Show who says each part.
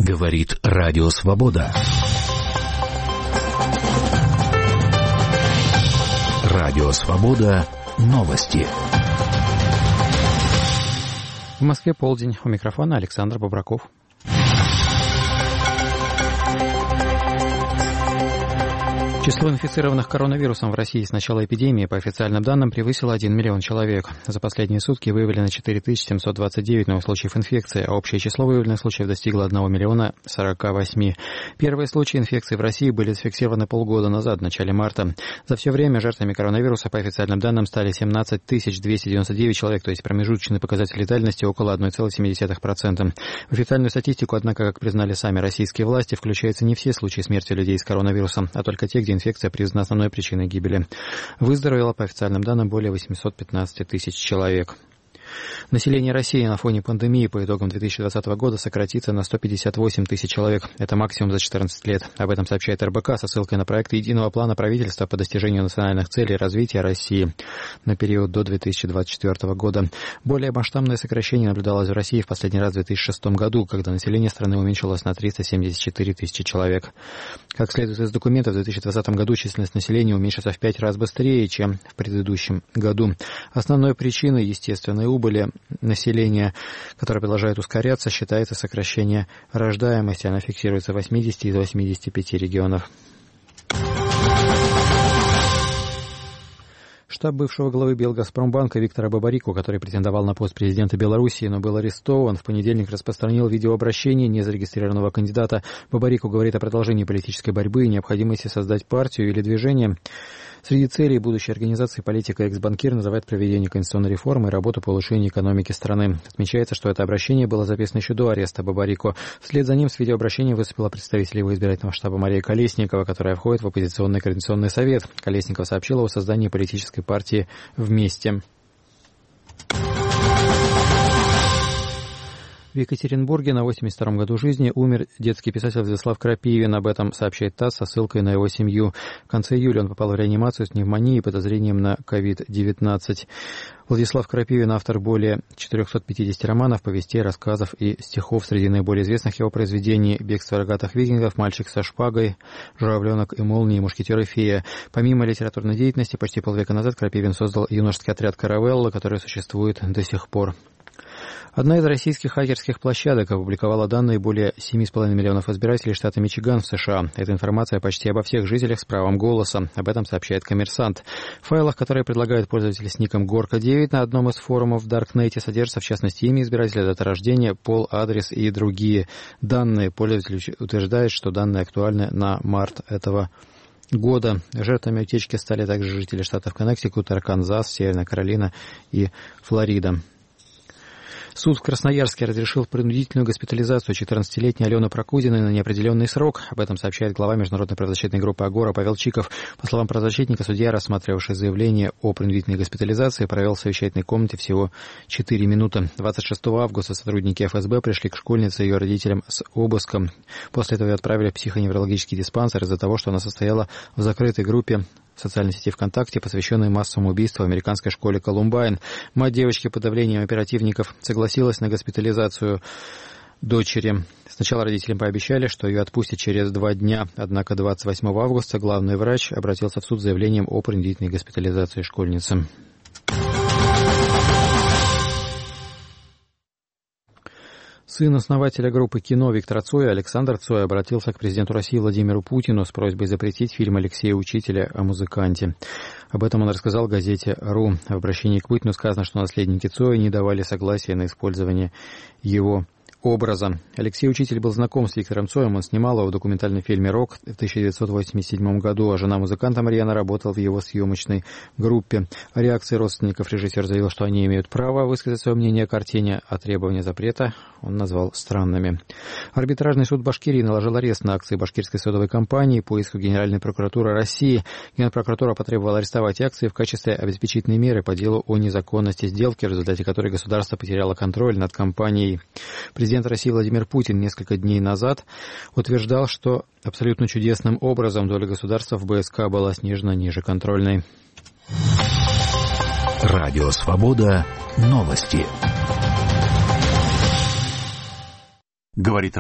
Speaker 1: Говорит Радио Свобода. Радио Свобода. Новости.
Speaker 2: В Москве полдень. У микрофона Александр Бобраков. Число инфицированных коронавирусом в России с начала эпидемии, по официальным данным, превысило 1 миллион человек. За последние сутки выявлено 4729 новых случаев инфекции, а общее число выявленных случаев достигло 1 миллиона 48. Первые случаи инфекции в России были зафиксированы полгода назад, в начале марта. За все время жертвами коронавируса, по официальным данным, стали 17 299 человек, то есть промежуточный показатель летальности около 1,7%. В официальную статистику, однако, как признали сами российские власти, включаются не все случаи смерти людей с коронавирусом, а только те, где инфекция признана основной причиной гибели. Выздоровело, по официальным данным, более 815 тысяч человек. Население России на фоне пандемии по итогам 2020 года сократится на 158 тысяч человек. Это максимум за 14 лет. Об этом сообщает РБК со ссылкой на проект единого плана правительства по достижению национальных целей развития России на период до 2024 года. Более масштабное сокращение наблюдалось в России в последний раз в 2006 году, когда население страны уменьшилось на 374 тысячи человек. Как следует из документов, в 2020 году численность населения уменьшится в 5 раз быстрее, чем в предыдущем году. Основной причиной естественной убыли населения, которое продолжает ускоряться, считается сокращение рождаемости. Она фиксируется в 80 из 85 регионов. Штаб бывшего главы Белгазпромбанка Виктора Бабарико, который претендовал на пост президента Белоруссии, но был арестован, в понедельник распространил видеообращение незарегистрированного кандидата. Бабарико говорит о продолжении политической борьбы и необходимости создать партию или движение. Среди целей будущей организации политика экс-банкир называет проведение конституционной реформы и работу по улучшению экономики страны. Отмечается, что это обращение было записано еще до ареста Бабарико. Вслед за ним с видеообращением выступила представитель его избирательного штаба Мария Колесникова, которая входит в оппозиционный координационный совет. Колесникова сообщила о создании политической партии «Вместе». В Екатеринбурге на 82-м году жизни умер детский писатель Владислав Крапивин. Об этом сообщает ТАСС со ссылкой на его семью. В конце июля он попал в реанимацию с пневмонией и подозрением на COVID-19. Владислав Крапивин – автор более 450 романов, повестей, рассказов и стихов. Среди наиболее известных его произведений «Бегство рогатых викингов», «Мальчик со шпагой», «Журавленок и молния», «Мушкетер и фея». Помимо литературной деятельности, почти полвека назад Крапивин создал юношеский отряд «Каравелла», который существует до сих пор. Одна из российских хакерских площадок опубликовала данные более 7,5 миллионов избирателей штата Мичиган в США. Эта информация почти обо всех жителях с правом голоса. Об этом сообщает «Коммерсант». В файлах, которые предлагают пользователи с ником Горка9 на одном из форумов в Даркнете, содержатся в частности имя избирателя, дата рождения, пол, адрес и другие данные. Пользователь утверждает, что данные актуальны на март этого года. Жертвами утечки стали также жители штатов Коннектикут, Арканзас, Северная Каролина и Флорида. Суд в Красноярске разрешил принудительную госпитализацию 14-летней Алены Прокудиной на неопределенный срок. Об этом сообщает глава международной правозащитной группы «Агора» Павел Чиков. По словам правозащитника, судья, рассматривавший заявление о принудительной госпитализации, провел в совещательной комнате всего 4 минуты. 26 августа сотрудники ФСБ пришли к школьнице и ее родителям с обыском. После этого ее отправили в психоневрологический диспансер из-за того, что она состояла в закрытой группе в социальной сети ВКонтакте, посвященной массовому убийству в американской школе Колумбайн. Мать девочки под давлением оперативников согласилась на госпитализацию дочери. Сначала родителям пообещали, что ее отпустят через 2 дня, однако 28 августа главный врач обратился в суд с заявлением о принудительной госпитализации школьницы. Сын основателя группы кино Виктора Цоя, Александр Цой, обратился к президенту России Владимиру Путину с просьбой запретить фильм Алексея Учителя о музыканте. Об этом он рассказал газете «Ру». В обращении к Путину сказано, что наследники Цоя не давали согласия на использование его образа. Алексей Учитель был знаком с Виктором Цоем, он снимал его в документальном фильме «Рок» в 1987 году, а жена музыканта Марьяна работала в его съемочной группе. О реакции родственников режиссер заявил, что они имеют право высказать свое мнение о картине, а требования запрета он назвал странными. Арбитражный суд Башкирии наложил арест на акции башкирской содовой компании по иску Генеральной прокуратуры России. Генпрокуратура потребовала арестовать акции в качестве обеспечительной меры по делу о незаконности сделки, в результате которой государство потеряло контроль над компанией. Президент России Владимир Путин несколько дней назад утверждал, что абсолютно чудесным образом доля государства в БСК была снижена ниже контрольной.
Speaker 1: Радио Свобода. Новости. Говорит